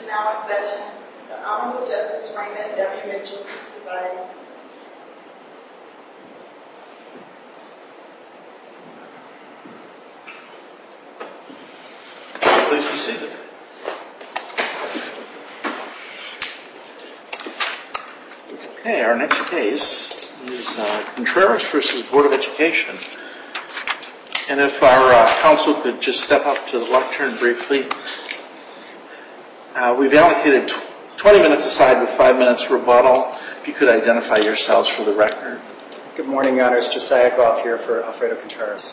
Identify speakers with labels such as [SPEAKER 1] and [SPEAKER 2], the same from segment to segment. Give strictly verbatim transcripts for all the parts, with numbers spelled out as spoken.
[SPEAKER 1] now in session. The Honorable Justice Raymond W. Mitchell is presiding.
[SPEAKER 2] Please be seated. Okay, our next case is uh, Contreras versus Board of Education. And if our uh, counsel could just step up to the lectern briefly. Uh, we've allocated twenty minutes aside with five minutes rebuttal. If you could identify yourselves for the record.
[SPEAKER 3] Good morning, Your Honors. Josiah Groff here for Alfredo Contreras.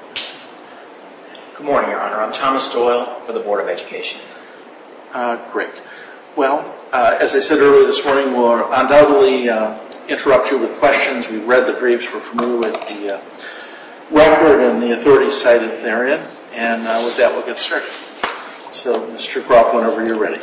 [SPEAKER 4] Good morning, Your Honor. I'm Thomas Doyle for the Board of Education.
[SPEAKER 2] Uh, great. Well, uh, as I said earlier this morning, we'll undoubtedly uh, interrupt you with questions. We've read the briefs. We're familiar with the uh, record and the authorities cited therein. And uh, with that, we'll get started. So, Mister Groff, whenever you're ready.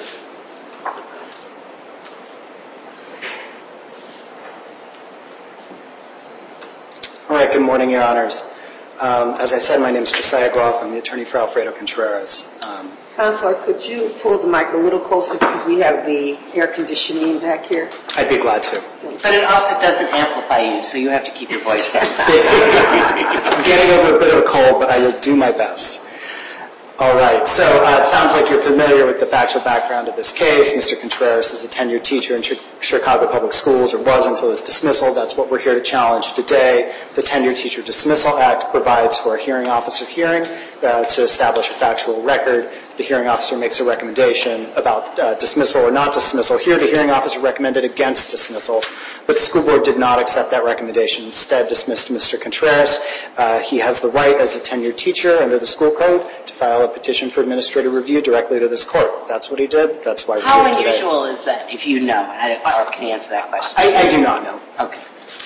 [SPEAKER 3] All right, good morning, Your Honors. Um, as I said, my name is Josiah Groff. I'm the attorney for Alfredo Contreras. Um,
[SPEAKER 5] Counselor, could you pull the mic a little closer because we have the air conditioning back here?
[SPEAKER 3] I'd be glad to.
[SPEAKER 6] But it also doesn't amplify you, so you have to keep your voice down.
[SPEAKER 3] I'm getting over a bit of a cold, but I will do my best. All right, so uh, it sounds like you're familiar with the factual background of this case. Mister Contreras is a tenured teacher in Ch- Chicago Public Schools, or was until his dismissal. That's what we're here to challenge today. The Tenured Teacher Dismissal Act provides for a hearing officer hearing uh, to establish a factual record. The hearing officer makes a recommendation about uh, dismissal or not dismissal. Here, the hearing officer recommended against dismissal, but the school board did not accept that recommendation. Instead, dismissed Mister Contreras. Uh, he has the right as a tenured teacher under the school code to file a petition for administrative review directly to this court. That's what he did. That's why we're
[SPEAKER 6] How
[SPEAKER 3] here today.
[SPEAKER 6] unusual is that, if you know? I, or can you answer that question?
[SPEAKER 3] I, I do not know.
[SPEAKER 6] Okay.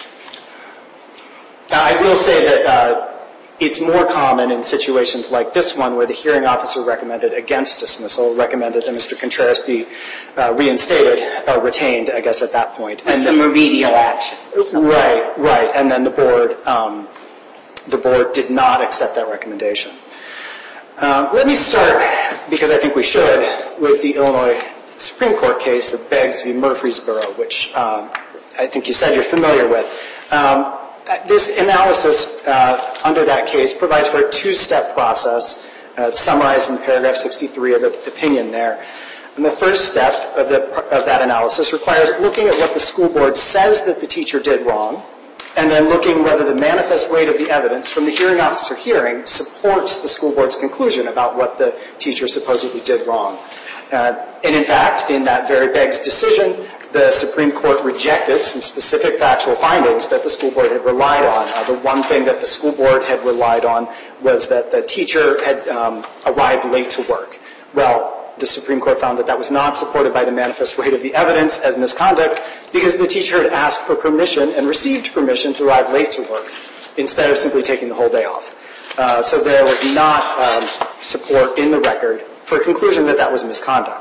[SPEAKER 3] Now, I will say that uh, it's more common in situations like this one where the hearing officer recommended against dismissal, recommended that Mister Contreras be uh, reinstated, or retained, I guess, at that point.
[SPEAKER 6] With
[SPEAKER 3] and
[SPEAKER 6] some
[SPEAKER 3] then,
[SPEAKER 6] remedial action.
[SPEAKER 3] Right, right. And then the board, um, the board did not accept that recommendation. Um, let me start, because I think we should, with the Illinois Supreme Court case of Beggs v. Murfreesboro, which um, I think you said you're familiar with. Um, this analysis uh, under that case provides for a two-step process uh, summarized in paragraph sixty-three of the opinion there. And the first step of, the, of that analysis requires looking at what the school board says that the teacher did wrong, and then looking whether the manifest weight of the evidence from the hearing officer hearing supports the school board's conclusion about what the teacher supposedly did wrong. Uh, and in fact, in that very Beggs decision, the Supreme Court rejected some specific factual findings that the school board had relied on. Uh, the one thing that the school board had relied on was that the teacher had um, arrived late to work. Well, the Supreme Court found that that was not supported by the manifest weight of the evidence as misconduct because the teacher had asked for permission and received permission to arrive late to work instead of simply taking the whole day off. Uh, so there was not um, support in the record for a conclusion that that was misconduct.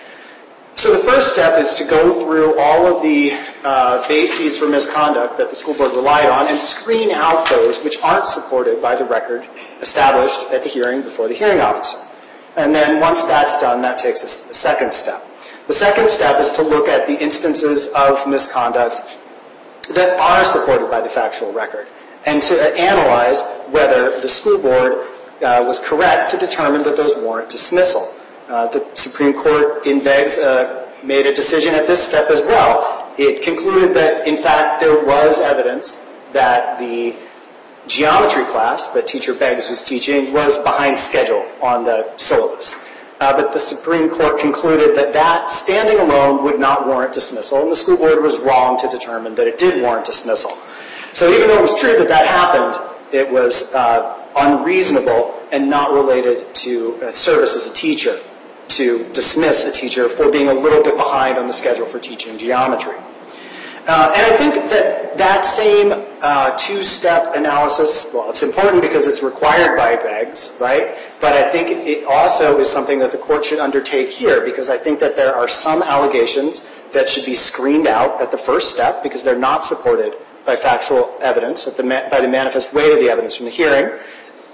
[SPEAKER 3] So the first step is to go through all of the uh, bases for misconduct that the school board relied on and screen out those which aren't supported by the record established at the hearing before the hearing officer. And then once that's done, that takes us to the second step. The second step is to look at the instances of misconduct that are supported by the factual record and to analyze whether the school board uh, was correct to determine that those warrant dismissal. Uh, the Supreme Court in Beggs uh, made a decision at this step as well. It concluded that, in fact, there was evidence that the geometry class that Teacher Beggs was teaching was behind schedule on the syllabus. Uh, but the Supreme Court concluded that that standing alone would not warrant dismissal, and the school board was wrong to determine that it did warrant dismissal. So even though it was true that that happened, it was uh, unreasonable and not related to uh, service as a teacher to dismiss a teacher for being a little bit behind on the schedule for teaching geometry. Uh, and I think that that same uh, two-step analysis, well, it's important because it's required by Beggs, right? But I think it also is something that the court should undertake here because I think that there are some allegations that should be screened out at the first step because they're not supported by factual evidence, at the ma- by the manifest weight of the evidence from the hearing.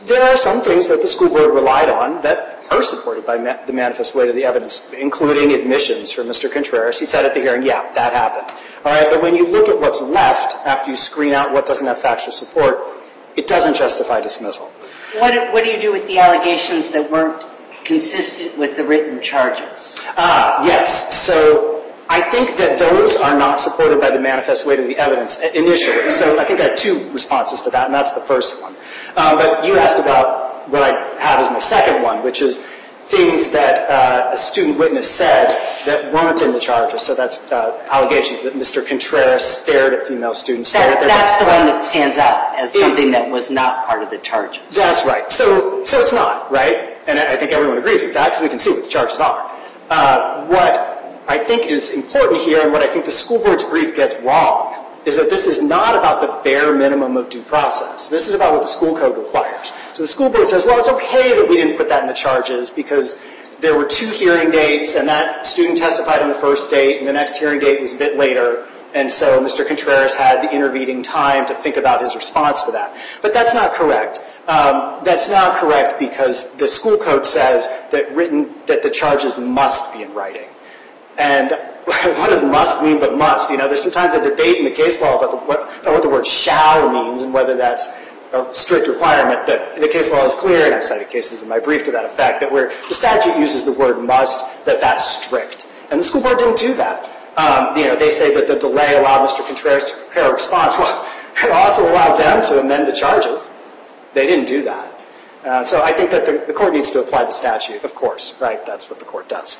[SPEAKER 3] there are some things that the school board relied on that are supported by ma- the manifest weight of the evidence, including admissions from Mister Contreras. He said at the hearing, yeah, that happened. All right, but when you look at what's left after you screen out what doesn't have factual support, it doesn't justify dismissal.
[SPEAKER 6] What, what do you do with the allegations that weren't consistent with the written charges?
[SPEAKER 3] Ah, yes. So I think that those are not supported by the manifest weight of the evidence initially. So I think I have two responses to that, and that's the first one. Uh, but you asked about what I have as my second one, which is things that uh, a student witness said that weren't in the charges. So that's uh, allegations that Mister Contreras stared at female students.
[SPEAKER 6] That,
[SPEAKER 3] at their
[SPEAKER 6] that's the one that stands out as something that was not part of the charges.
[SPEAKER 3] That's right. So, so it's not, right? And I think everyone agrees with that because we can see what the charges are. Uh, what I think is important here, and what I think the school board's brief gets wrong, is that this is not about the bare minimum of due process. This is about what the school code requires. So the school board says, well, it's okay that we didn't put that in the charges because there were two hearing dates, and that student testified on the first date, and the next hearing date was a bit later, and so Mister Contreras had the intervening time to think about his response to that. But that's not correct. Um, that's not correct because the school code says that written that the charges must be in writing. And what does must mean but must? You know, there's sometimes a debate in the case law about, the, what, about what the word shall means and whether that's a strict requirement. But the case law is clear, and I've cited cases in my brief to that effect, that where the statute uses the word must, that that's strict. And the school board didn't do that. Um, you know, they say that the delay allowed Mister Contreras to prepare a response. Well, it also allowed them to amend the charges. They didn't do that. Uh, so I think that the, the court needs to apply the statute, of course, right? That's what the court does.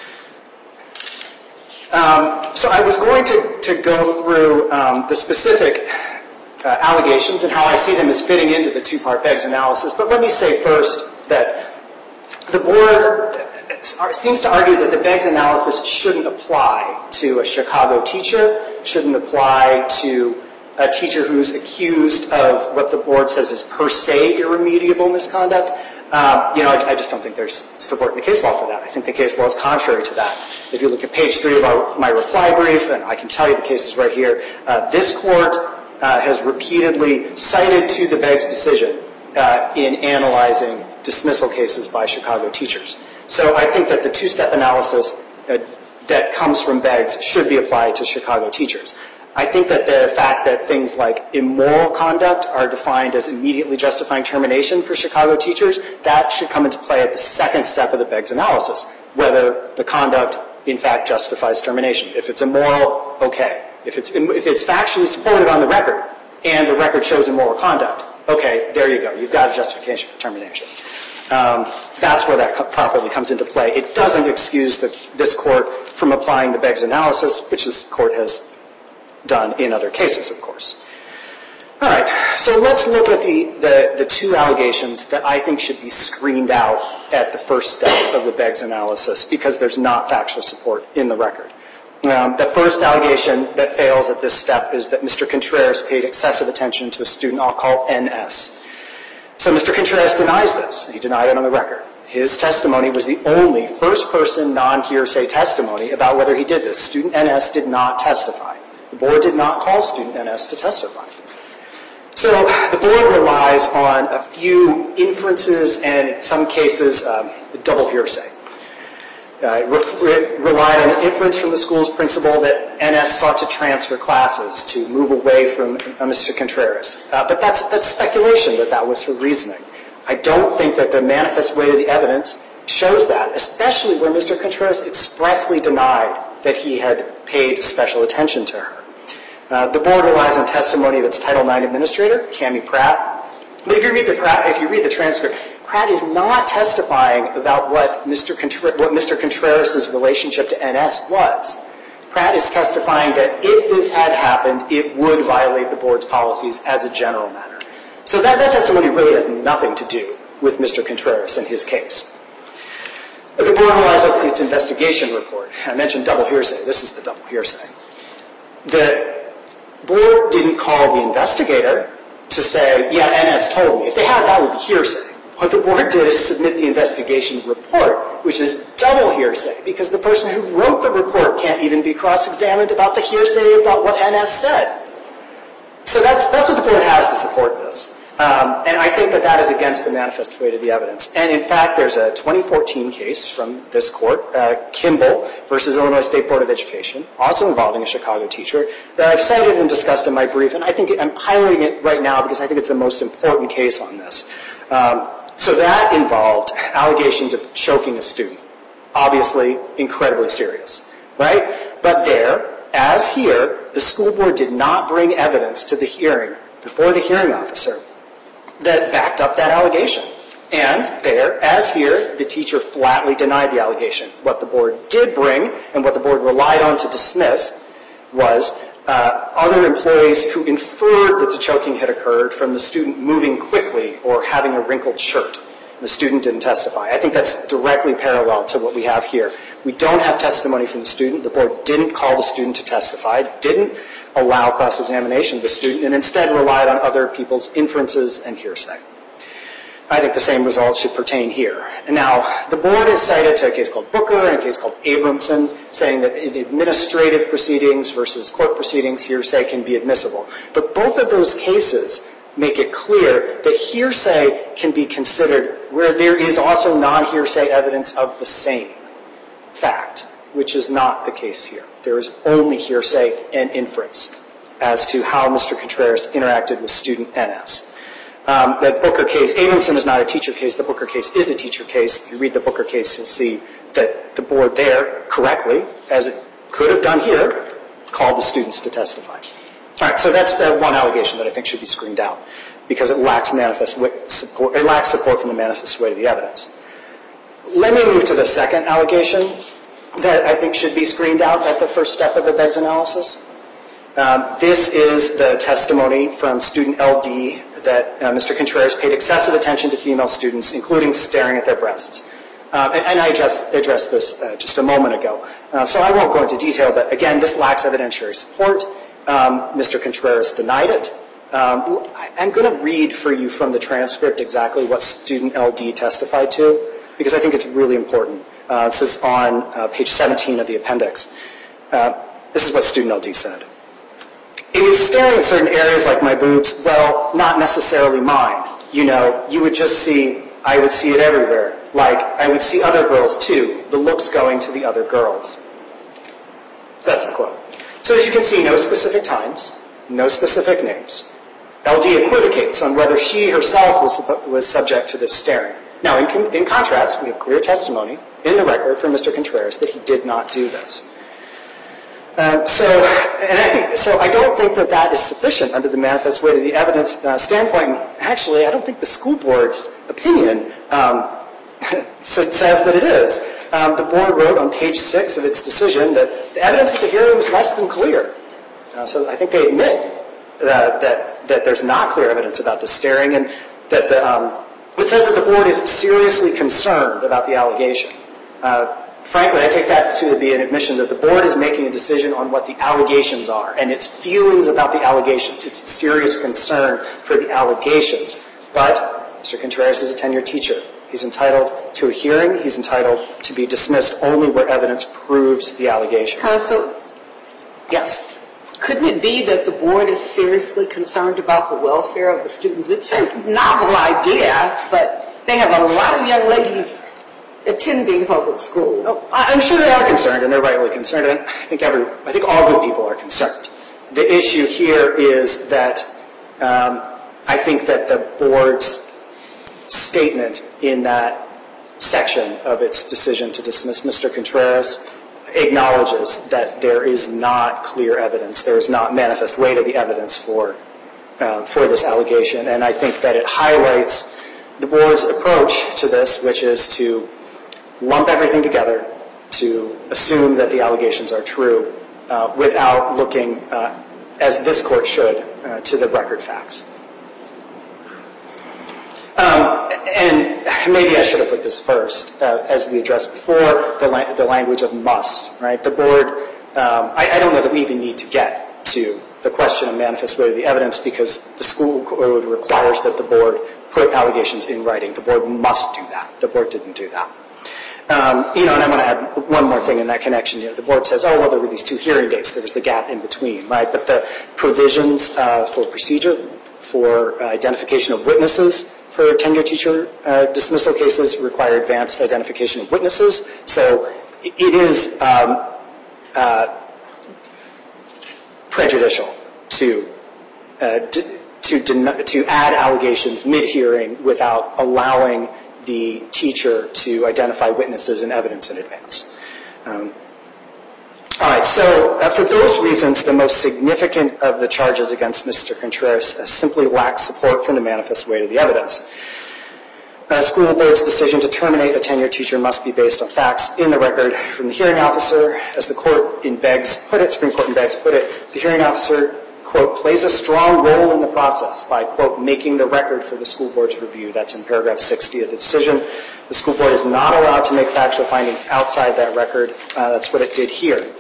[SPEAKER 3] Um, so I was going to, to go through um, the specific uh, allegations and how I see them as fitting into the two-part Beggs analysis. But let me say first that the board seems to argue that the Beggs analysis shouldn't apply to a Chicago teacher, shouldn't apply to a teacher who's accused of what the board says is per se irremediable misconduct. Um, you know, I, I just don't think there's support in the case law for that. I think the case law is contrary to that. If you look at page three of our, my reply brief, and I can tell you the cases right here, uh, this court uh, has repeatedly cited to the Beggs decision uh, in analyzing dismissal cases by Chicago teachers. So I think that the two-step analysis uh, that comes from Beggs should be applied to Chicago teachers. I think that the fact that things like immoral conduct are defined as immediately justifying termination for Chicago teachers, that should come into play at the second step of the Beggs analysis, whether the conduct in fact justifies termination. If it's immoral, okay. If it's, if it's factually supported on the record and the record shows immoral conduct, okay, there you go. You've got a justification for termination. Um, that's where that co- properly comes into play. It doesn't excuse the, this court from applying the Beggs analysis, which this court has done in other cases, of course. All right, so let's look at the, the, the two allegations that I think should be screened out at the first step of the Beggs analysis because there's not factual support in the record. Um, the first allegation that fails at this step is that Mister Contreras paid excessive attention to a student I'll call N S. So Mister Contreras denies this. He denied it on the record. His testimony was the only first-person non-hearsay testimony about whether he did this. Student N S did not testify. The board did not call student N S to testify. So the board relies on a few inferences and, in some cases, um, double hearsay. Uh, it re- relied on an inference from the school's principal that N S sought to transfer classes to move away from uh, Mister Contreras. Uh, but that's, that's speculation that that was her reasoning. I don't think that the manifest weight of the evidence shows that, especially where Mister Contreras expressly denied that he had paid special attention to her. Uh, the board relies on testimony of its Title nine administrator, Cammie Pratt. But if you read the Pratt, if you read the transcript, Pratt is not testifying about what Mister Contra- what Mister Contreras' relationship to N S was. Pratt is testifying that if this had happened, it would violate the board's policies as a general matter. So that, that testimony really has nothing to do with Mister Contreras and his case. The board relies on its investigation report. I mentioned double hearsay. This is the double hearsay. The board didn't call the investigator to say, yeah, N S told me. If they had, that would be hearsay. What the board did is submit the investigation report, which is double hearsay, because the person who wrote the report can't even be cross-examined about the hearsay about what N S said. So that's, that's what the board has to support this. Um, and I think that that is against the manifest weight of the evidence. And in fact, there's a twenty fourteen case from this court, uh, Kimball versus Illinois State Board of Education, also involving a Chicago teacher, that I've cited and discussed in my brief. And I think it, I'm highlighting it right now because I think it's the most important case on this. Um, so that involved allegations of choking a student. Obviously, incredibly serious, right? But there, as here, the school board did not bring evidence to the hearing before the hearing officer that backed up that allegation. And there, as here, the teacher flatly denied the allegation. What the board did bring, and what the board relied on to dismiss, was uh, other employees who inferred that the choking had occurred from the student moving quickly or having a wrinkled shirt. The student didn't testify. I think that's directly parallel to what we have here. We don't have testimony from the student. The board didn't call the student to testify, didn't allow cross-examination of the student, and instead relied on other people's inferences and hearsay. I think the same results should pertain here. And now, the board is cited to a case called Booker and a case called Abramson, saying that in administrative proceedings versus court proceedings, hearsay can be admissible. But both of those cases make it clear that hearsay can be considered where there is also non-hearsay evidence of the same fact, which is not the case here. There is only hearsay and inference as to how Mister Contreras interacted with student N S. Um, the Booker case, Abramson is not a teacher case. The Booker case is a teacher case. If you read the Booker case, you'll see that the board there, correctly, as it could have done here, called the students to testify. All right, so that's the one allegation that I think should be screened out because it lacks manifest support. It lacks support from the manifest weight of the evidence. Let me move to the second allegation that I think should be screened out at the first step of the Beggs analysis. Um, this is the testimony from student L D that uh, Mister Contreras paid excessive attention to female students, including staring at their breasts. Um, and, and I addressed, addressed this uh, just a moment ago. Uh, so I won't go into detail, but again, this lacks evidentiary support. Um, Mister Contreras denied it. Um, I, I'm going to read for you from the transcript exactly what student L D testified to, because I think it's really important. Uh, this is on uh, page seventeen of the appendix. Uh, this is what student L D said. It was staring at certain areas like my boobs, well, not necessarily mine. You know, you would just see, I would see it everywhere. Like, I would see other girls too, the looks going to the other girls. So that's the quote. So as you can see, no specific times, no specific names. L D equivocates on whether she herself was, was subject to this staring. Now, in, in contrast, we have clear testimony in the record from Mister Contreras that he did not do this. Uh, so, and I think, so I don't think that that is sufficient under the manifest weight of the evidence uh, standpoint. Actually, I don't think the school board's opinion um, says that it is. Um, the board wrote on page six of its decision that the evidence of the hearing was less than clear. Uh, so I think they admit that, that that there's not clear evidence about the staring, and that the um, it says that the board is seriously concerned about the allegation. Uh, Frankly, I take that to be an admission that the board is making a decision on what the allegations are and its feelings about the allegations, its serious concern for the allegations. But Mister Contreras is a tenured teacher. He's entitled to a hearing. He's entitled to be dismissed only where evidence proves the allegation.
[SPEAKER 5] Counsel?
[SPEAKER 3] Yes.
[SPEAKER 5] Couldn't it be that the board is seriously concerned about the welfare of the students? It's a novel idea, but they have a lot of young ladies attending public school.
[SPEAKER 3] Oh, I'm sure they are concerned, and they're rightly concerned. And I think every, I think all good people are concerned. The issue here is that um, I think that the board's statement in that section of its decision to dismiss Mister Contreras acknowledges that there is not clear evidence, there is not manifest weight of the evidence for uh, for this allegation, and I think that it highlights the board's approach to this, which is to lump everything together, to assume that the allegations are true uh, without looking, uh, as this court should, uh, to the record facts. Um, and maybe I should have put this first, uh, as we addressed before, the, la- the language of must, right? The board, um, I, I don't know that we even need to get to the question of manifest weight of the evidence because the school code requires that the board put allegations in writing. The board must do that. The board didn't do that. Um, you know, and I want to add one more thing in that connection. You know, the board says, oh, well, there were these two hearing dates. There was the gap in between, right? But the provisions uh, for procedure for uh, identification of witnesses for tenure teacher uh, dismissal cases require advanced identification of witnesses. So it is um, uh, prejudicial to uh, d- to den- to add allegations mid-hearing without allowing the teacher to identify witnesses and evidence in advance. Um, all right, so uh, for those reasons, the most significant of the charges against Mister Contreras uh, simply lacks support from the manifest weight of the evidence. A school board's decision to terminate a tenured teacher must be based on facts in the record from the hearing officer. As the court in Beggs put it, Supreme Court in Beggs put it, the hearing officer, quote, plays a strong role in the process by, quote, making the record for the school board's review. That's in paragraph sixty of the decision. The school board is not allowed to make factual findings outside that record. Uh, that's what it did here.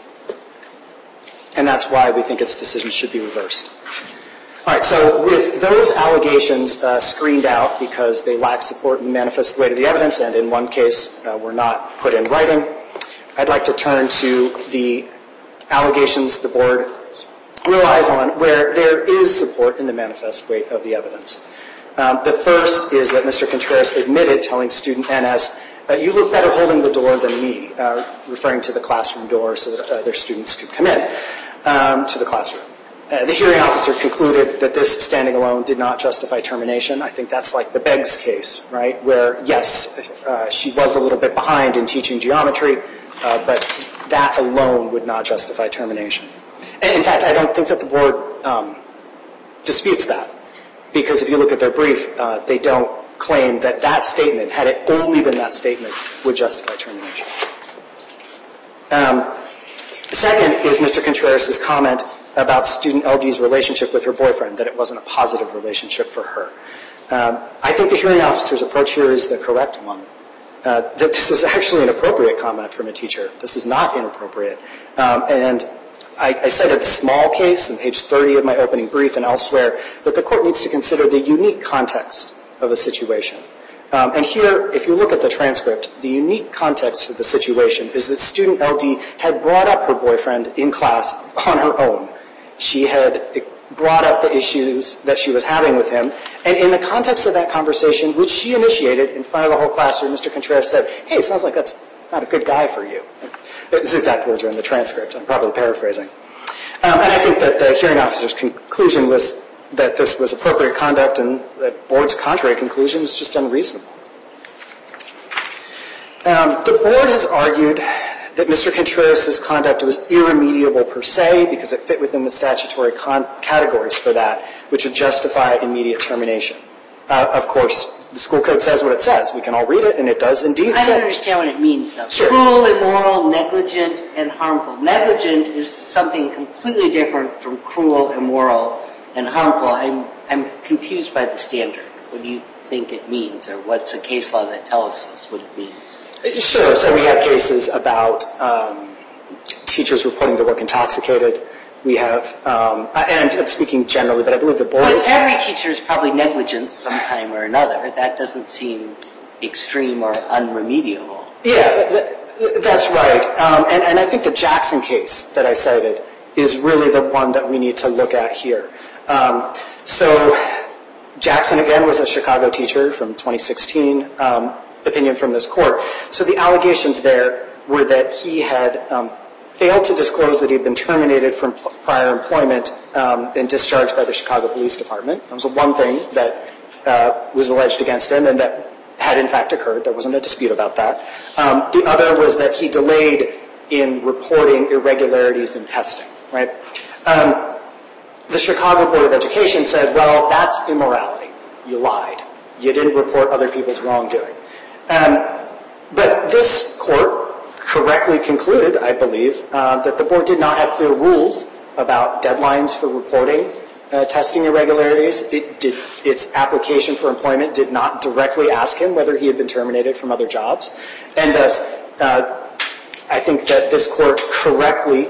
[SPEAKER 3] And that's why we think its decision should be reversed. All right, so with those allegations uh, screened out because they lack support in the manifest weight of the evidence, and in one case uh, were not put in writing, I'd like to turn to the allegations the board relies on where there is support in the manifest weight of the evidence. Um, the first is that Mister Contreras admitted telling student N S, uh, you look better holding the door than me, uh, referring to the classroom door so that uh, their students could come in um, to the classroom. Uh, the hearing officer concluded that this standing alone did not justify termination. I think that's like the Beggs case, right, where, yes, uh, she was a little bit behind in teaching geometry, uh, but that alone would not justify termination. And in fact, I don't think that the board um, disputes that, because if you look at their brief, uh, they don't claim that that statement, had it only been that statement, would justify termination. Um, second is Mister Contreras' comment about student L D's relationship with her boyfriend, that it wasn't a positive relationship for her. Um, I think the hearing officer's approach here is the correct one. Uh, that this is actually an appropriate comment from a teacher. This is not inappropriate. Um, and I, I cited the Small case on page thirty of my opening brief and elsewhere that the court needs to consider the unique context of the situation. Um, and here, if you look at the transcript, the unique context of the situation is that student L D had brought up her boyfriend in class on her own. She had brought up the issues that she was having with him, and in the context of that conversation, which she initiated in front of the whole classroom, Mister Contreras said, hey, it sounds like that's not a good guy for you. These exact words are in the transcript. I'm probably paraphrasing. Um, and I think that the hearing officer's conclusion was that this was appropriate conduct, and the board's contrary conclusion is just unreasonable. Um, the board has argued that Mister Contreras' conduct was irremediable per se because it fit within the statutory con- categories for that, which would justify immediate termination. Uh, of course, the school code says what it says. We can all read it, and it does indeed
[SPEAKER 6] I
[SPEAKER 3] say.
[SPEAKER 6] don't understand what it means, though.
[SPEAKER 3] Sure.
[SPEAKER 6] Cruel, immoral, negligent, and harmful. Negligent is something completely different from cruel, immoral, and harmful. I'm I'm confused by the standard. What do you think it means, or what's a case law that tells us what it means?
[SPEAKER 3] Sure. So we have cases about um, teachers reporting to work intoxicated. We have, um, and I'm speaking generally, but I believe the board
[SPEAKER 6] But
[SPEAKER 3] is...
[SPEAKER 6] every teacher is probably negligent sometime or another. That doesn't seem extreme or unremediable.
[SPEAKER 3] Yeah, th- that's right. Um, and, and I think the Jackson case that I cited is really the one that we need to look at here. Um, so Jackson, again, was a Chicago teacher from twenty sixteen, um, opinion from this court. So the allegations there were that he had um, failed to disclose that he had been terminated from p- prior employment um, and discharged by the Chicago Police Department. That was the one thing that uh, was alleged against him and that had in fact occurred. There wasn't a dispute about that. Um, the other was that he delayed in reporting irregularities in testing, right? Um, the Chicago Board of Education said, well, that's immorality. You lied. You didn't report other people's wrongdoing. Um, but this court correctly concluded, I believe, uh, that the board did not have clear rules about deadlines for reporting uh, testing irregularities. It did, its application for employment did not directly ask him whether he had been terminated from other jobs. And thus, uh, I think that this court correctly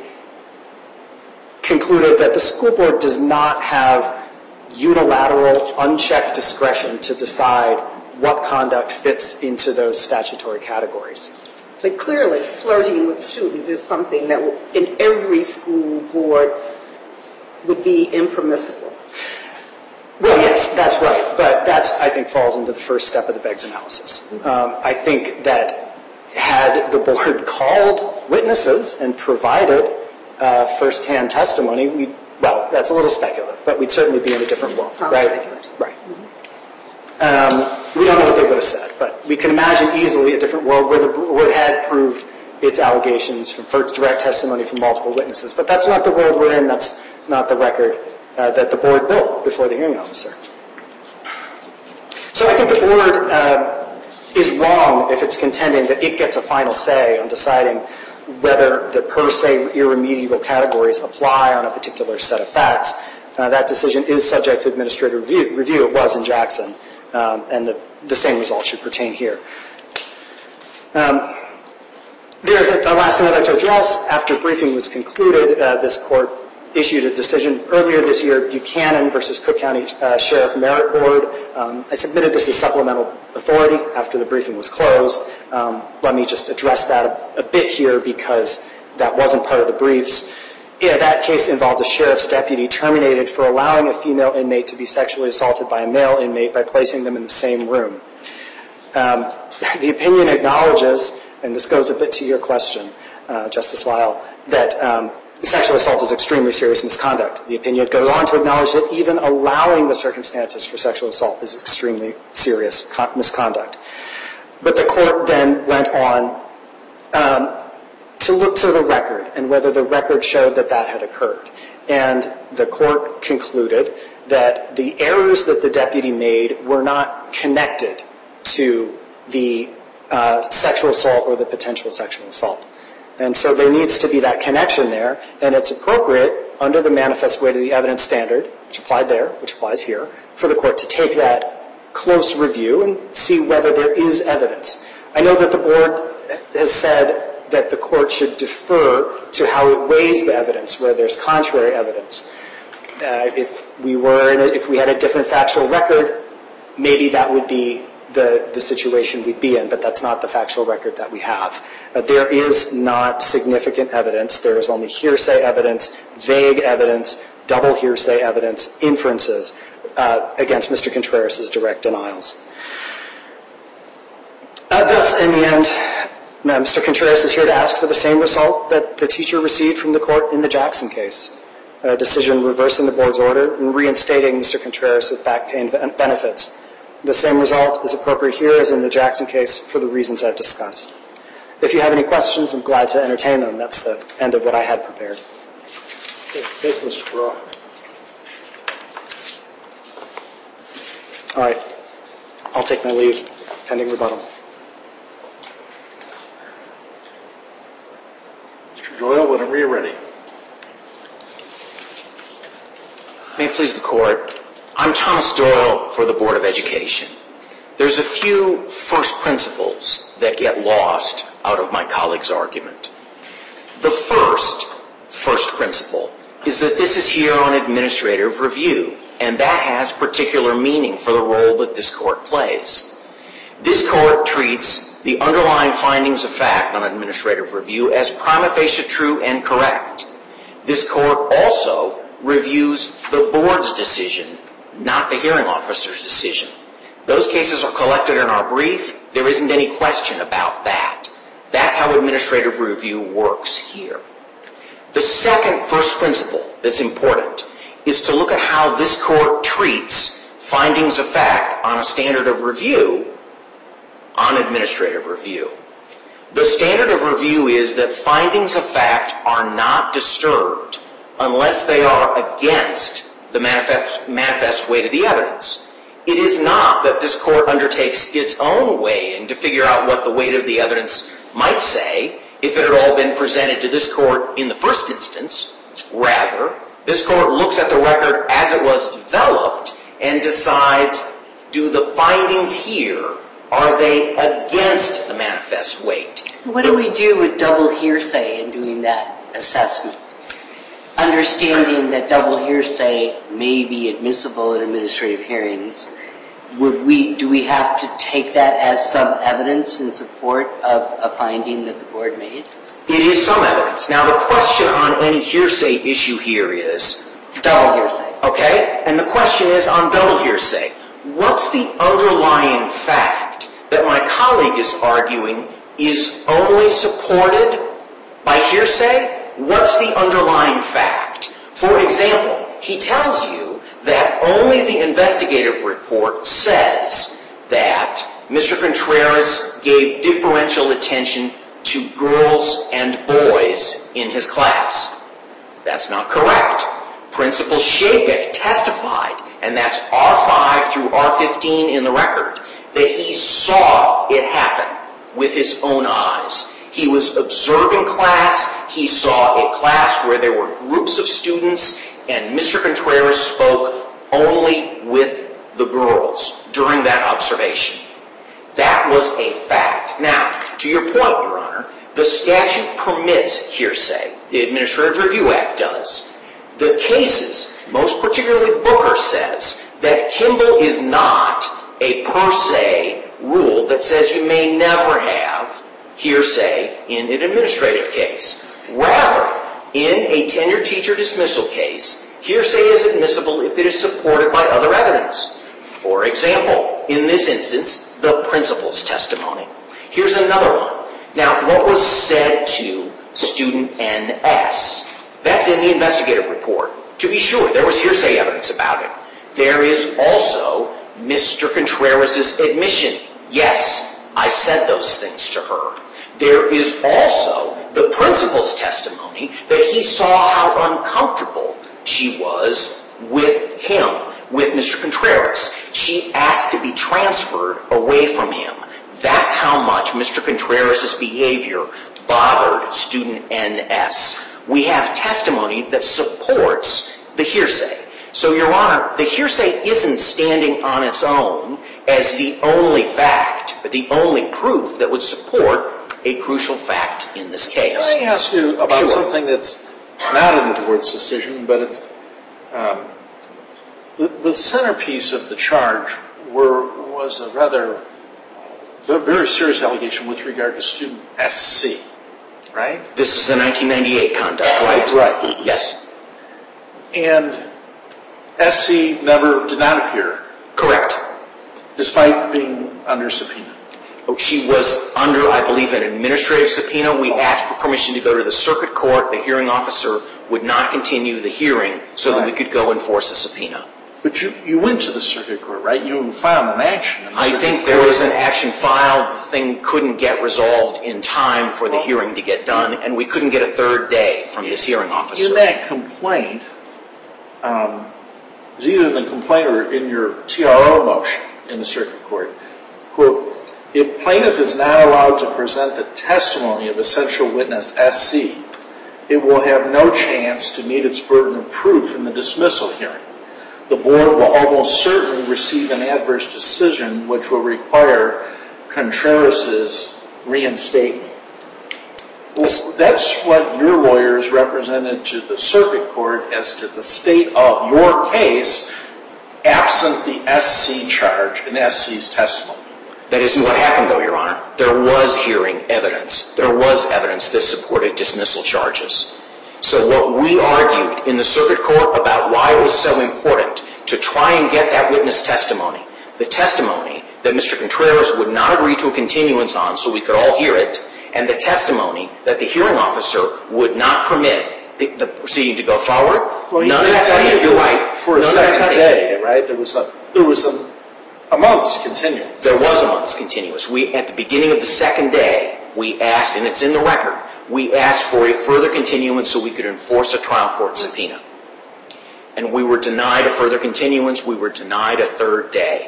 [SPEAKER 3] concluded that the school board does not have unilateral, unchecked discretion to decide what conduct fits into those statutory categories.
[SPEAKER 5] But clearly, flirting with students is something that in every school board would be impermissible.
[SPEAKER 3] Yes, that's right. But that's, I think, falls into the first step of the Beggs analysis. Um, I think that had the board called witnesses and provided uh, firsthand testimony, we well, that's a little speculative, but we'd certainly be in a different world,
[SPEAKER 5] Sounds
[SPEAKER 3] right?
[SPEAKER 5] speculative.
[SPEAKER 3] Right. Um, we don't know what they would have said, but we can imagine easily a different world where the board had proved its allegations from first direct testimony from multiple witnesses. But that's not the world we're in. That's not the record uh, that the board built before the hearing officer. So I think the board uh, is wrong if it's contending that it gets a final say on deciding whether the per se irremediable categories apply on a particular set of facts. Uh, that decision is subject to administrative review. review. It was in Jackson, um, and the, the same result should pertain here. Um, there's a, a last thing I'd like to address. After briefing was concluded, uh, this court issued a decision earlier this year, Buchanan versus Cook County uh, Sheriff Merit Board. Um, I submitted this as supplemental authority after the briefing was closed. Um, let me just address that a, a bit here because that wasn't part of the briefs. Yeah, that case involved a sheriff's deputy terminated for allowing a female inmate to be sexually assaulted by a male inmate by placing them in the same room. Um, the opinion acknowledges, and this goes a bit to your question, uh, Justice Lyle, that um, sexual assault is extremely serious misconduct. The opinion goes on to acknowledge that even allowing the circumstances for sexual assault is extremely serious misconduct. But the court then went on um, to look to the record and whether the record showed that that had occurred. And the court concluded that the errors that the deputy made were not connected to the uh, sexual assault or the potential sexual assault. And so there needs to be that connection there, and it's appropriate under the manifest weight of the evidence standard, which applied there, which applies here, for the court to take that close review and see whether there is evidence. I know that the board has said that the court should defer to how it weighs the evidence where there's contrary evidence. Uh, if we were in a, if we had a different factual record, maybe that would be the, the situation we'd be in, but that's not the factual record that we have. Uh, there is not significant evidence. There is only hearsay evidence, vague evidence, double hearsay evidence, inferences uh, against Mister Contreras' direct denials. Uh, thus, in the end, uh, Mister Contreras is here to ask for the same result that the teacher received from the court in the Jackson case, a decision reversing the board's order and reinstating Mister Contreras with back pay benefits. The same result is appropriate here as in the Jackson case for the reasons I've discussed. If you have any questions, I'm glad to entertain them. That's the end of what I had prepared.
[SPEAKER 2] Okay, thank you, Mister Brock.
[SPEAKER 3] All right. I'll take my leave, pending rebuttal.
[SPEAKER 2] Mister Doyle, whenever you're ready.
[SPEAKER 4] May it please the court. I'm Thomas Doyle for the Board of Education. There's a few first principles that get lost out of my colleague's argument. The first, first principle is that this is here on administrative review, and that has particular meaning for the role that this court plays. This court treats the underlying findings of fact on administrative review as prima facie true and correct. This court also reviews the board's decision, not the hearing officer's decision. Those cases are collected in our brief. There isn't any question about that. That's how administrative review works here. The second first principle that's important is to look at how this court treats findings of fact on a standard of review on administrative review. The standard of review is that findings of fact are not disturbed unless they are against the manifest, manifest weight of the evidence. It is not that this court undertakes its own weighing to figure out what the weight of the evidence might say if it had all been presented to this court in the first instance. Rather, this court looks at the record as it was developed and decides, do the findings here, are they against the manifest weight?
[SPEAKER 6] What do we do with double hearsay in doing that assessment? Understanding that double hearsay may be admissible in administrative hearings, would we, do we have to take that as some evidence in support of a finding that the board made?
[SPEAKER 4] It is some evidence. Now, the question on any hearsay issue here is,
[SPEAKER 6] double hearsay.
[SPEAKER 4] Okay? And the question is on double hearsay. What's the underlying fact that my colleague is arguing is only supported by hearsay? What's the underlying fact? For example, he tells you that only the investigative report says that Mister Contreras gave differential attention to girls and boys in his class. That's not correct. Principal Shapik testified, and that's R five through R fifteen in the record, that he saw it happen with his own eyes. He was observing class. He saw a class where there were groups of students, and Mister Contreras spoke only with the girls during that observation. That was a fact. Now, to your point, Your Honor, the statute permits hearsay. The Administrative Review Act does. The cases, most particularly Booker, says that Kimball is not a per se rule that says you may never have hearsay in an administrative case. Rather, in a tenure teacher dismissal case, hearsay is admissible if it is supported by other evidence. For example, in this instance, the principal's testimony. Here's another one. Now, what was said to student N S? That's in the investigative report. To be sure, there was hearsay evidence about it. There is also Mister Contreras' admission. Yes, I said those things to her. There is also the principal's testimony that he saw how uncomfortable she was with him, with Mister Contreras. She asked to be transferred away from him. That's how much Mister Contreras' behavior bothered student N S. We have testimony that supports the hearsay. So, Your Honor, the hearsay isn't standing on its own as the only fact, but the only proof that would support a crucial fact in this case.
[SPEAKER 2] Can I ask you about
[SPEAKER 4] Sure.
[SPEAKER 2] something that's not in the board's decision, but it's um, the, the centerpiece of the charge were, was a rather a very serious allegation with regard to student S C, right?
[SPEAKER 4] This is the nineteen ninety-eight conduct, right?
[SPEAKER 2] Right.
[SPEAKER 4] Yes.
[SPEAKER 2] And S C never did not appear.
[SPEAKER 4] Correct.
[SPEAKER 2] Despite being under subpoena.
[SPEAKER 4] She was under, I believe, an administrative subpoena. We asked for permission to go to the circuit court. The hearing officer would not continue the hearing so that we could go enforce a subpoena.
[SPEAKER 2] But you, you went to the circuit court, right? You filed an action.
[SPEAKER 4] I think there was an action filed. The thing couldn't get resolved in time for the hearing to get done, and we couldn't get a third day from this hearing officer.
[SPEAKER 2] In that complaint, um, it was either in the complaint or in your T R O motion in the circuit court, quote, if plaintiff is not allowed to present the testimony of essential witness S C, it will have no chance to meet its burden of proof in the dismissal hearing. The board will almost certainly receive an adverse decision which will require Contreras' reinstatement. Well, that's what your lawyers represented to the circuit court as to the state of your case, absent the S C charge and S C's testimony.
[SPEAKER 4] That isn't what happened, though, Your Honor. There was hearing evidence. There was evidence that supported dismissal charges. So what we argued in the circuit court about why it was so important to try and get that witness testimony, the testimony that Mister Contreras would not agree to a continuance on so we could all hear it, and the testimony that the hearing officer would not permit the, the proceeding to go forward.
[SPEAKER 2] Well,
[SPEAKER 4] none of that got in. You're right.
[SPEAKER 2] For a
[SPEAKER 4] None
[SPEAKER 2] second day, right? There was a there was a, a month's continuance.
[SPEAKER 4] There was a month's continuance. We, at the beginning of the second day, we asked, and it's in the record, we asked for a further continuance so we could enforce a trial court subpoena. And we were denied a further continuance. We were denied a third day.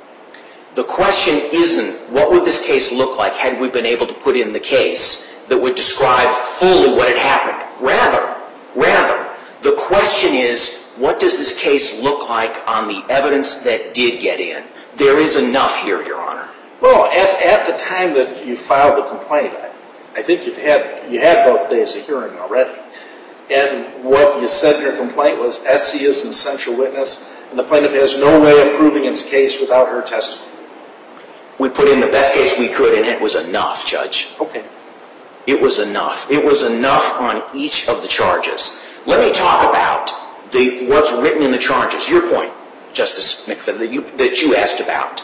[SPEAKER 4] The question isn't, what would this case look like had we been able to put in the case that would describe fully what had happened? Rather, rather, the question is, what does this case look like on the evidence that did get in? There is enough here, Your Honor.
[SPEAKER 2] Well, at, at the time that you filed the complaint, I, I think you had you had both days of hearing already. And what you said in your complaint was S C is an essential witness, and the plaintiff has no way of proving its case without her testimony.
[SPEAKER 4] We put in the best case we could, and it was enough, Judge.
[SPEAKER 2] Okay.
[SPEAKER 4] It was enough. It was enough on each of the charges. Let me talk about the, what's written in the charges. Your point, Justice McPhee, that you, that you asked about.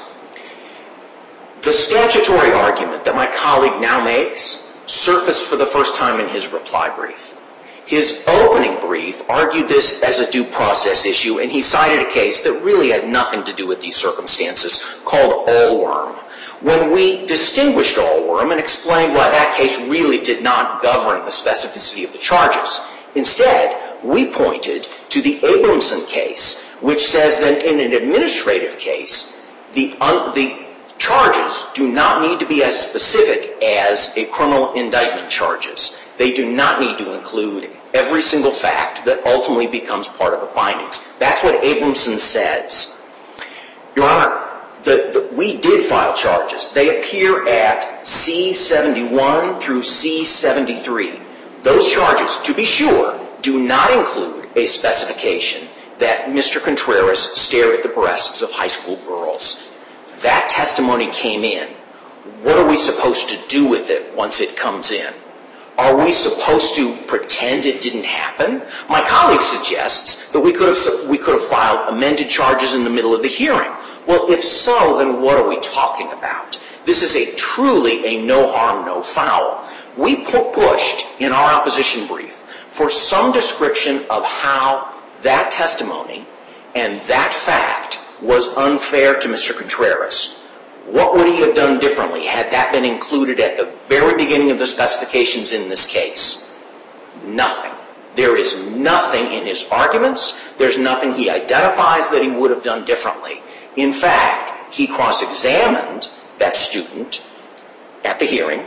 [SPEAKER 4] The statutory argument that my colleague now makes surfaced for the first time in his reply brief. His opening brief argued this as a due process issue, and he cited a case that really had nothing to do with these circumstances called Allworm. When we distinguished Allworm and explained why that case really did not govern the specificity of the charges, instead, we pointed to the Abramson case, which says that in an administrative case, the, un, the charges do not need to be as specific as a criminal indictment charges. They do not need to include every single fact that ultimately becomes part of the findings. That's what Abramson says. Your Honor, the, the, we did file charges. They appear at C seventy-one through C seventy-three. Those charges, to be sure, do not include a specification that Mister Contreras stared at the breasts of high school girls. That testimony came in. What are we supposed to do with it once it comes in? Are we supposed to pretend it didn't happen? My colleague suggests that we could have, we could have filed amended charges in the middle of the hearing. Well, if so, then what are we talking about? This is a truly a no harm, no foul. We pushed in our opposition brief for some description of how that testimony and that fact was unfair to Mister Contreras. What would he have done differently had that been included at the very beginning of the specifications in this case? Nothing. There is nothing in his arguments. There's nothing he identifies that he would have done differently. In fact, he cross-examined that student at the hearing.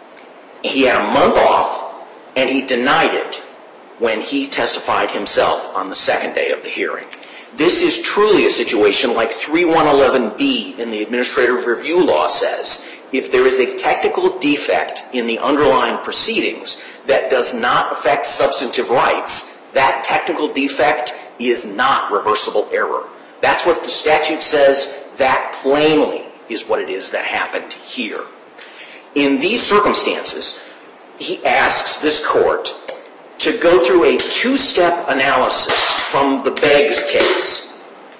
[SPEAKER 4] He had a month off, and he denied it when he testified himself on the second day of the hearing. This is truly a situation like thirty-one eleven B in the Administrative Review Law says. If there is a technical defect in the underlying proceedings that does not affect substantive rights, that technical defect is not reversible error. That's what the statute says. That plainly is what it is that happened here. In these circumstances, he asks this court to go through a two-step analysis from the Beggs case.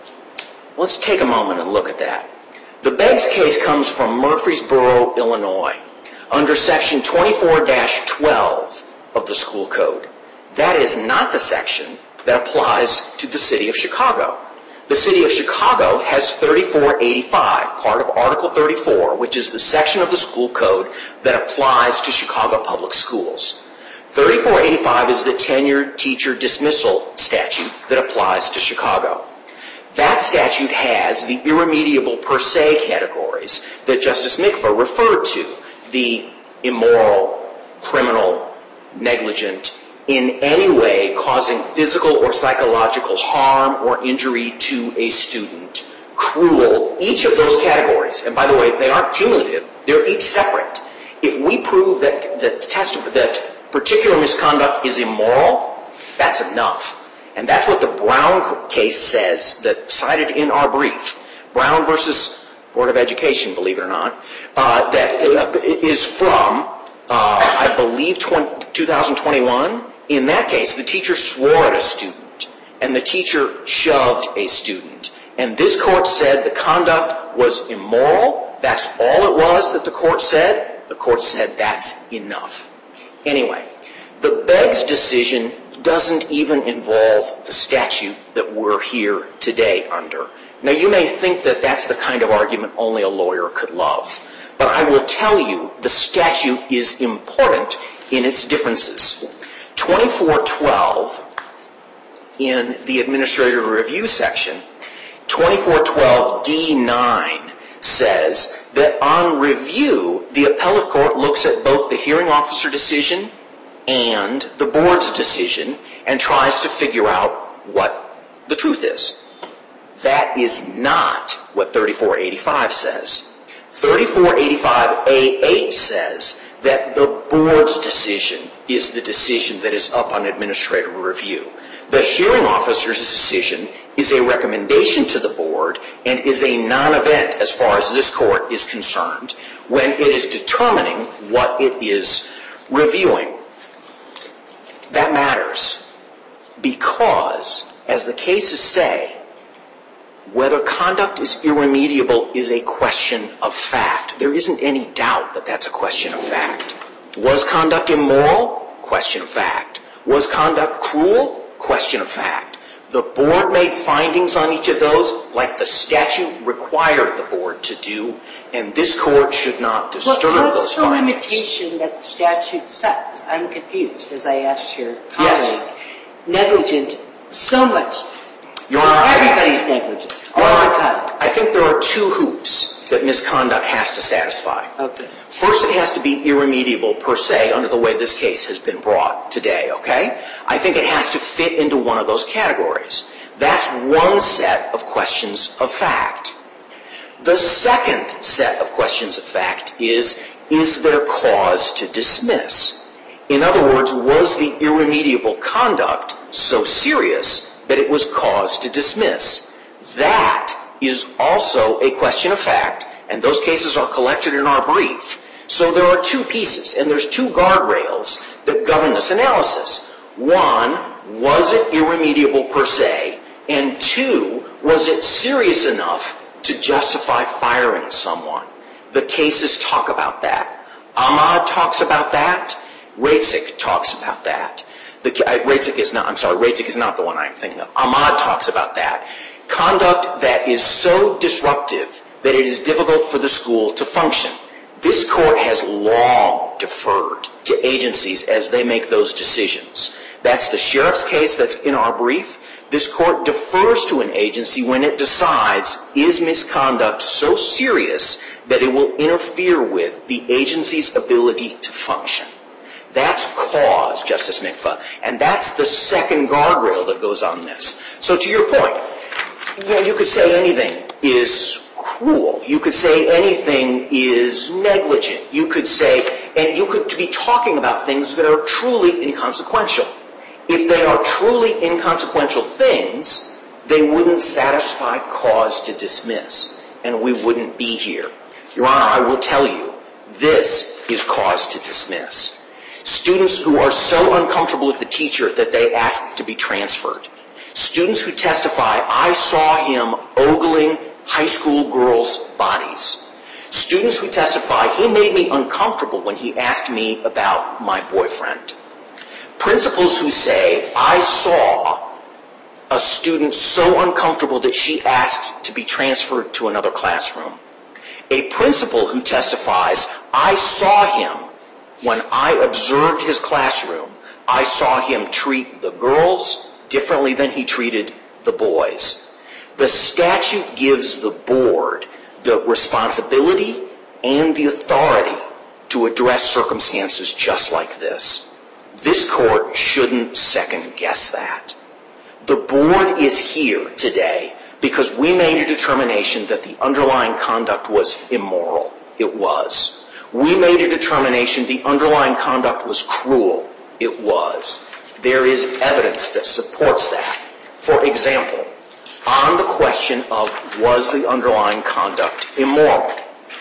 [SPEAKER 4] Let's take a moment and look at that. The Beggs case comes from Murfreesboro, Illinois, under Section twenty-four dash twelve of the School Code. That is not the section that applies to the City of Chicago. The City of Chicago has thirty-four eighty-five, part of Article thirty-four, which is the section of the School Code that applies to Chicago public schools. thirty-four eighty-five is the tenured teacher dismissal statute that applies to Chicago. That statute has the irremediable per se categories that Justice Mikva referred to, the immoral, criminal, negligent, in any way causing physical or psychological harm or injury to a student, cruel, each of those categories. And by the way, they aren't cumulative, they're each separate. If we prove that, that, test, that particular misconduct is immoral, that's enough. And that's what the Brown case says, that cited in our brief. Brown versus Board of Education, believe it or not, uh, that is from, uh, I believe, two thousand twenty-one. In that case, the teacher swore at a student, and the teacher shoved a student. And this court said the conduct was immoral. That's all it was that the court said. The court said that's enough. Anyway, the Beggs decision doesn't even involve the statute that we're here today under. Now, you may think that that's the kind of argument only a lawyer could love. But I will tell you the statute is important in its differences. twenty-four twelve in the Administrative Review section, twenty-four twelve D nine says that on review, the appellate court looks at both the hearing officer decision and the board's decision and tries to figure out what the truth is. That is not what thirty-four eighty-five says. thirty-four eighty-five A eight says that the board's decision is the decision that is up on administrative review. The hearing officer's decision is a recommendation to the board and is a non-event as far as this court is concerned when it is determining what it is reviewing. That matters because as the cases say, whether conduct is irremediable is a question of fact. There isn't any doubt that that's a question of fact. Was conduct immoral? Question of fact. Was conduct cruel? Question of fact. The board made findings on each of those like the statute required the board to do, and this court should not disturb
[SPEAKER 6] What,
[SPEAKER 4] those
[SPEAKER 6] what's the
[SPEAKER 4] findings.
[SPEAKER 6] limitation that the statute sets? I'm confused, as I asked your colleague.
[SPEAKER 4] Yes.
[SPEAKER 6] Negligent, so much.
[SPEAKER 4] Your Honor,
[SPEAKER 6] Everybody's negligent, all
[SPEAKER 4] Your Honor,
[SPEAKER 6] the time.
[SPEAKER 4] I think there are two hoops that misconduct has to satisfy.
[SPEAKER 6] Okay.
[SPEAKER 4] First, it has to be irremediable per se under the way this case has been brought today, okay? I think it has to fit into one of those categories. That's one set of questions of fact. The second set of questions of fact is, is there cause to dismiss? In other words, was the irremediable conduct so serious that it was cause to dismiss? That is also a question of fact, and those cases are collected in our brief. So there are two pieces, and there's two guardrails that govern this analysis. One, was it irremediable per se? And two, was it serious enough to justify firing someone? The cases talk about that. Ahmad talks about that. Raitzik talks about that. The, uh, Raitzik is not, I'm sorry, Raitzik is not the one I'm thinking of. Ahmad talks about that. Conduct that is so disruptive that it is difficult for the school to function. This court has long deferred to agencies as they make those decisions. That's the sheriff's case that's in our brief. This court defers to an agency when it decides, is misconduct so serious that it will interfere with the agency's ability to function? That's cause, Justice Mikva, and that's the second guardrail that goes on this. So to your point, you know, you could say anything is cruel. You could say anything is negligent. You could say, and you could be talking about things that are truly inconsequential. If they are truly inconsequential things, they wouldn't satisfy cause to dismiss, and we wouldn't be here. Your Honor, I will tell you, this is cause to dismiss. Students who are so uncomfortable with the teacher that they ask to be transferred. Students who testify, I saw him ogling high school girls' bodies. Students who testify, he made me uncomfortable when he asked me about my boyfriend. Principals who say, I saw a student so uncomfortable that she asked to be transferred to another classroom. A principal who testifies, I saw him when I observed his classroom. I saw him treat the girls differently than he treated the boys. The statute gives the board the responsibility and the authority to address circumstances just like this. This court shouldn't second guess that. The board is here today because we made a determination that the underlying conduct was immoral. It was. We made a determination the underlying conduct was cruel. It was. There is evidence that supports that. For example, on the question of was the underlying conduct immoral,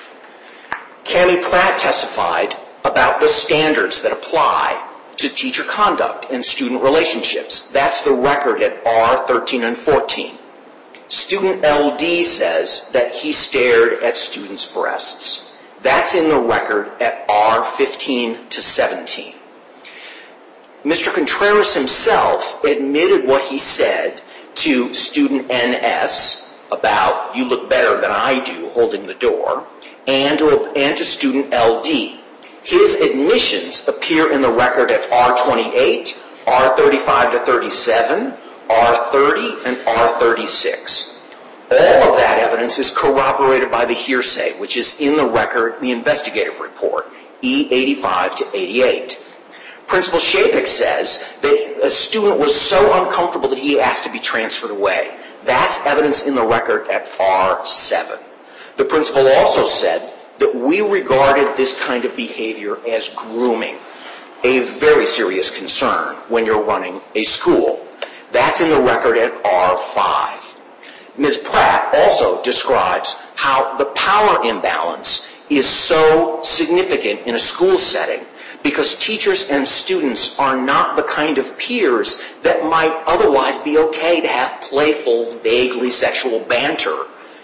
[SPEAKER 4] Cammie Pratt testified about the standards that apply to teacher conduct and student relationships. That's the record at R thirteen and fourteen. Student L D says that he stared at students' breasts. That's in the record at R fifteen to seventeen. Mister Contreras himself admitted what he said to student N S about, you look better than I do holding the door, and to, and to student L D. His admissions appear in the record at R twenty-eight, R thirty-five to thirty-seven, R thirty, and R thirty-six. All of that evidence is corroborated by the hearsay, which is in the record, the investigative report, E eighty-five to eighty-eight. Principal Shapik says that a student was so uncomfortable that he asked to be transferred away. That's evidence in the record at R seven. The principal also said that we regarded this kind of behavior as grooming, a very serious concern when you're running a school. That's in the record at R five. Miz Pratt also describes how the power imbalance is so significant in a school setting because teachers and students are not the kind of peers that might otherwise be okay to have playful, vaguely sexual banter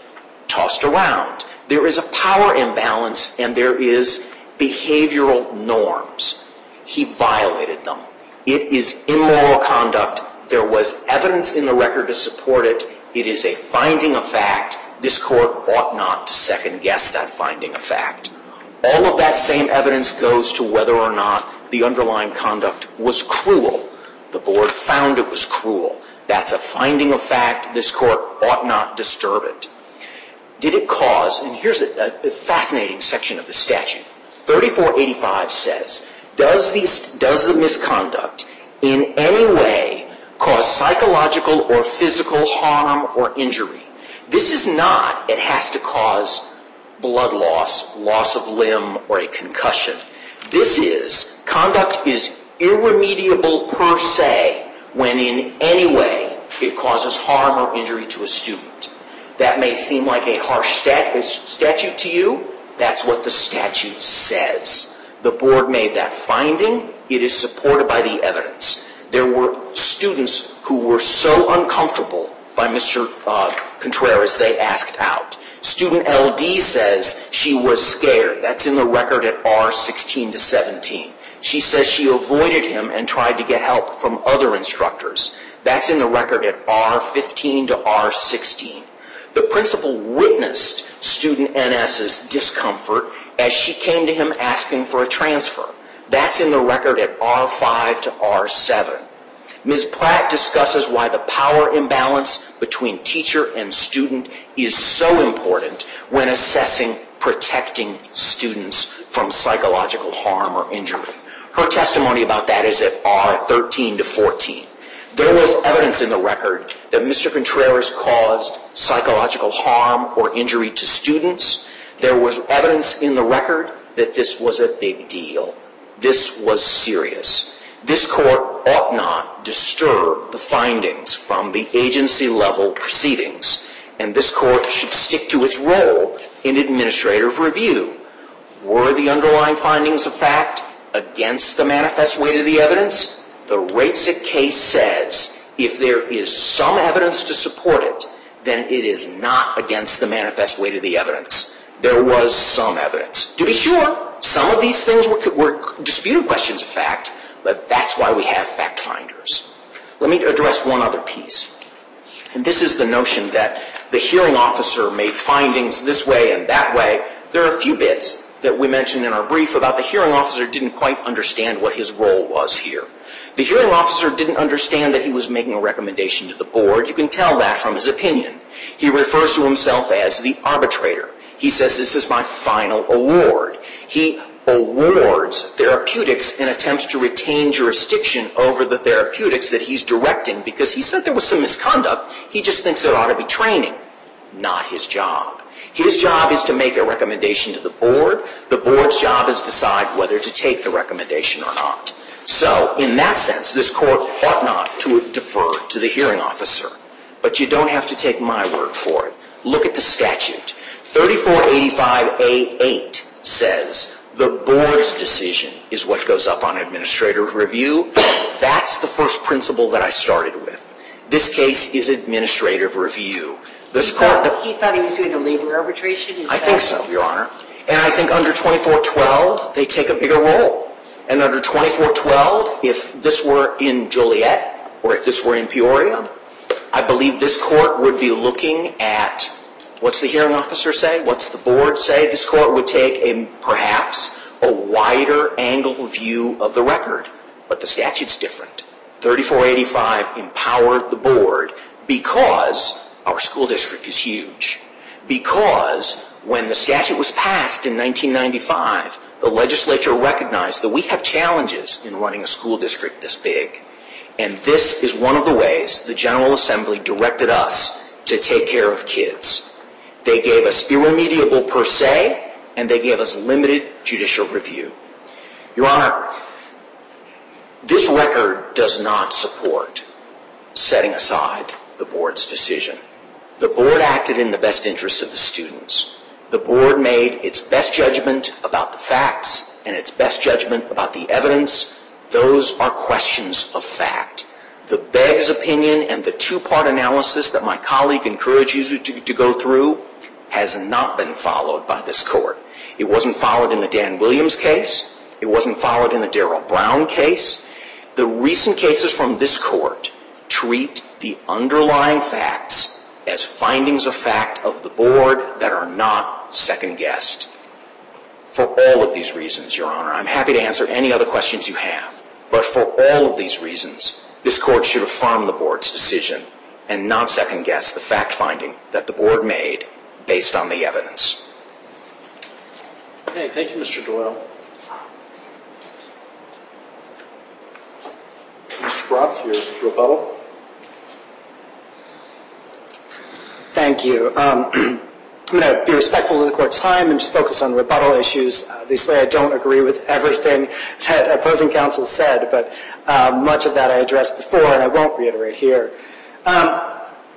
[SPEAKER 4] tossed around. There is a power imbalance and there is behavioral norms. He violated them. It is immoral conduct. There was evidence in the record to support it. It is a finding of fact. This court ought not to second guess that finding of fact. All of that same evidence goes to whether or not the underlying conduct was cruel. The board found it was cruel. That's a finding of fact. This court ought not disturb it. Did it cause, and here's a, a fascinating section of the statute. thirty-four eighty-five says, does, these, does the misconduct in any way cause psychological or physical harm or injury? This is not, it has to cause blood loss, loss of limb, or a concussion. This is, conduct is irremediable per se when in any way it causes harm or injury to a student. That may seem like a harsh stat- statute to you. That's what the statute says. The board made that finding. It is supported by the evidence. There were students who were so uncomfortable by Mister Uh, Contreras, they asked out. Student L D says she was scared. That's in the record at R sixteen to seventeen. She says she avoided him and tried to get help from other instructors. That's in the record at R fifteen to R sixteen. The principal witnessed student N's discomfort as she came to him asking for a transfer. That's in the record at R five to R seven. Miz Platt discusses why the power imbalance between teacher and student is so important when assessing protecting students from psychological harm or injury. Her testimony about that is at R thirteen to fourteen. There was evidence in the record that Mister Contreras caused psychological harm or injury to students. There was evidence in the record that this was a big deal. This was serious. This court ought not disturb the findings from the agency-level proceedings, and this court should stick to its role in administrative review. Were the underlying findings of fact against the manifest weight of the evidence? The Ratsick case says if there is some evidence to support it, then it is not against the manifest weight of the evidence. There was some evidence. To be sure, some of these things were, were disputed questions of fact, but that's why we have fact finders. Let me address one other piece. And this is the notion that the hearing officer made findings this way and that way. There are a few bits that we mentioned in our brief about the hearing officer didn't quite understand what his role was here. The hearing officer didn't understand that he was making a recommendation to the board. You can tell that from his opinion. He refers to himself as the arbitrator. He says, this is my final award. He awards therapeutics and attempts to retain jurisdiction over the therapeutics that he's directing because he said there was some misconduct. He just thinks there ought to be training. Not his job. His job is to make a recommendation to the board. The board's job is to decide whether to take the recommendation or not. So, in that sense, this court ought not to defer to the hearing officer. But you don't have to take my word for it. Look at the statute. thirty-four eighty-five A eight says the board's decision is what goes up on administrative review. That's the first principle that I started with. This case is administrative review. This
[SPEAKER 6] he,
[SPEAKER 4] court,
[SPEAKER 6] thought, he thought he was doing a labor arbitration? Is
[SPEAKER 4] I
[SPEAKER 6] that...
[SPEAKER 4] think so, Your Honor. And I think under twenty-four twelve, they take a bigger role. And under twenty-four twelve, if this were in Joliet or if this were in Peoria, I believe this court would be looking at, what's the hearing officer say? What's the board say? This court would take a perhaps a wider angle view of the record. But the statute's different. thirty-four eighty-five empowered the board because our school district is huge. Because when the statute was passed in nineteen ninety-five, the legislature recognized that we have challenges in running a school district this big. And this is one of the ways the General Assembly directed us to take care of kids. They gave us irremediable per se, and they gave us limited judicial review. Your Honor, this record does not support setting aside the board's decision. The board acted in the best interests of the students. The board made its best judgment about the facts and its best judgment about the evidence. Those are questions of fact. The Beggs opinion and the two-part analysis that my colleague encourages you to, to go through has not been followed by this court. It wasn't followed in the Dan Williams case. It wasn't followed in the Darrell Brown case. The recent cases from this court treat the underlying facts as findings of fact of the board that are not second-guessed. For all of these reasons, Your Honor, I'm happy to answer any other questions you have. But for all of these reasons, this court should affirm the board's decision and not second-guess the fact-finding that the board made based on the evidence.
[SPEAKER 2] Okay, thank you, Mister Doyle. Mister Groff, your rebuttal.
[SPEAKER 3] Thank you. Um, I'm going to be respectful of the court's time and just focus on rebuttal issues. Obviously, I don't agree with everything that opposing counsel said, but uh, much of that I addressed before, and I won't reiterate here. Um,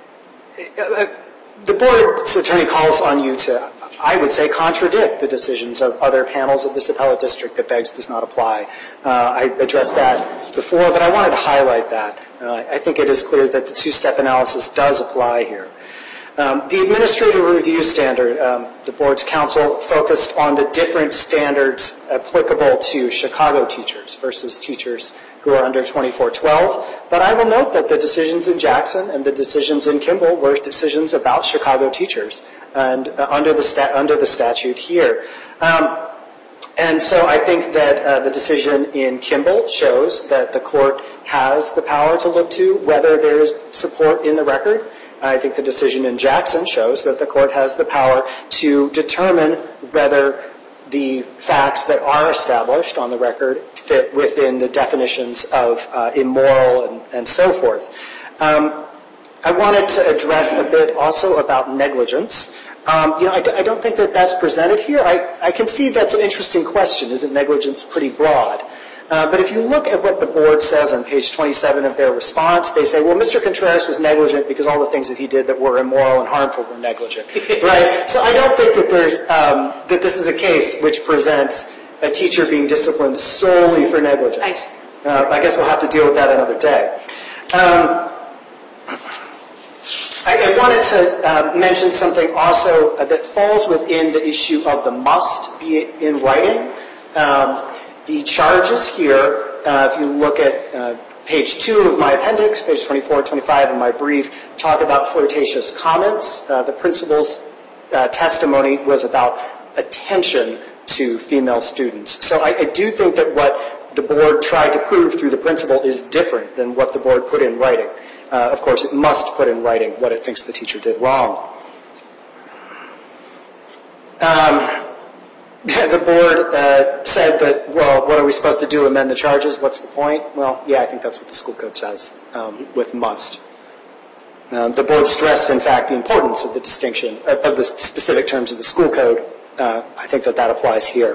[SPEAKER 3] the board's attorney calls on you to, I would say, contradict the decisions of other panels of this appellate district that Beggs does not apply. Uh, I addressed that before, but I wanted to highlight that. Uh, I think it is clear that the two-step analysis does apply here. Um, the administrative review standard, um, the board's counsel focused on the different standards applicable to Chicago teachers versus teachers who are under twenty-four twelve. But I will note that the decisions in Jackson and the decisions in Kimball were decisions about Chicago teachers and uh, under the sta- under the statute here. Um, and so I think that uh, the decision in Kimball shows that the court has the power to look to whether there is support in the record. I think the decision in Jackson shows that the court has the power to determine whether the facts that are established on the record fit within the definitions of uh, immoral and, and so forth. Um, I wanted to address a bit also about negligence. Um, you know, I, d- I don't think that that's presented here. I, I can see that's an interesting question. Isn't negligence pretty broad? Uh, but if you look at what the board says on page twenty-seven of their response, they say, well, Mister Contreras was negligent because all the things that he did that were immoral and harmful were negligent, right? So I don't think that there's um, that this is a case which presents a teacher being disciplined solely for negligence. Uh, I guess we'll have to deal with that another day. Um, I, I wanted to uh, mention something also uh, that falls within the issue of the must be in writing. Um, The charges here, uh, if you look at uh, page two of my appendix, page twenty-four, twenty-five in my brief, talk about flirtatious comments. Uh, the principal's uh, testimony was about attention to female students. So I, I do think that what the board tried to prove through the principal is different than what the board put in writing. Uh, of course, it must put in writing what it thinks the teacher did wrong. Um, The board uh, said that, well, what are we supposed to do, amend the charges? What's the point? Well, yeah, I think that's what the school code says um, with must. Um, the board stressed, in fact, the importance of the distinction, uh, of the specific terms of the school code. Uh, I think that that applies here.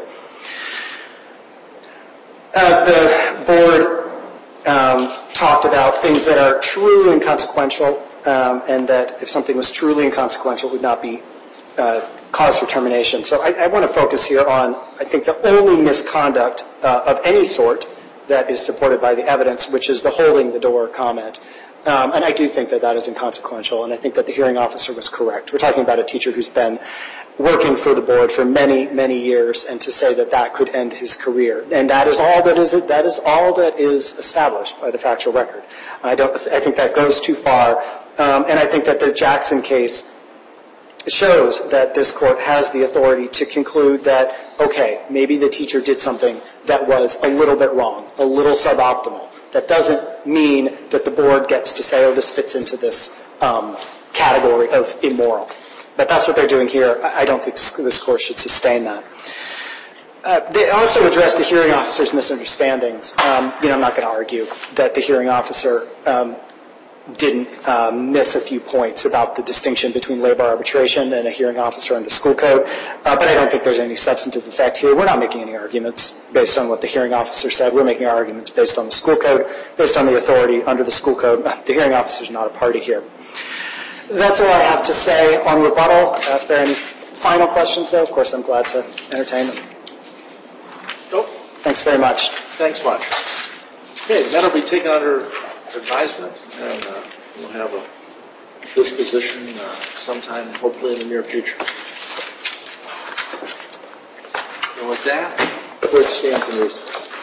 [SPEAKER 3] Uh, the board um, talked about things that are truly inconsequential um, and that if something was truly inconsequential, it would not be uh, cause for termination. So I, I want to focus here on, I think, the only misconduct uh, of any sort that is supported by the evidence, which is the holding the door comment. Um, and I do think that that is inconsequential, and I think that the hearing officer was correct. We're talking about a teacher who's been working for the board for many, many years, and to say that that could end his career. And that is all that is that is all that is established by the factual record. I don't. I think that goes too far, um, and I think that the Jackson case shows that this court has the authority to conclude that, okay, maybe the teacher did something that was a little bit wrong, a little suboptimal. That doesn't mean that the board gets to say, oh, this fits into this um, category of immoral. But that's what they're doing here. I don't think this court should sustain that. Uh, they also addressed the hearing officer's misunderstandings. Um, you know, I'm not going to argue that the hearing officer um, didn't uh, miss a few points about the distinction between labor arbitration and a hearing officer under school code, uh, but I don't think there's any substantive effect here. We're not making any arguments based on what the hearing officer said. We're making our arguments based on the school code, based on the authority under the school code. The hearing officer is not a party here. That's all I have to say on rebuttal. Uh, if there are any final questions, though, of course, I'm glad to entertain them.
[SPEAKER 2] Nope.
[SPEAKER 3] Thanks very much.
[SPEAKER 2] Thanks much. Okay, the matter will be taken under advisement, and uh, we'll have a disposition uh, sometime, hopefully in the near future. And with that, the court stands in recess.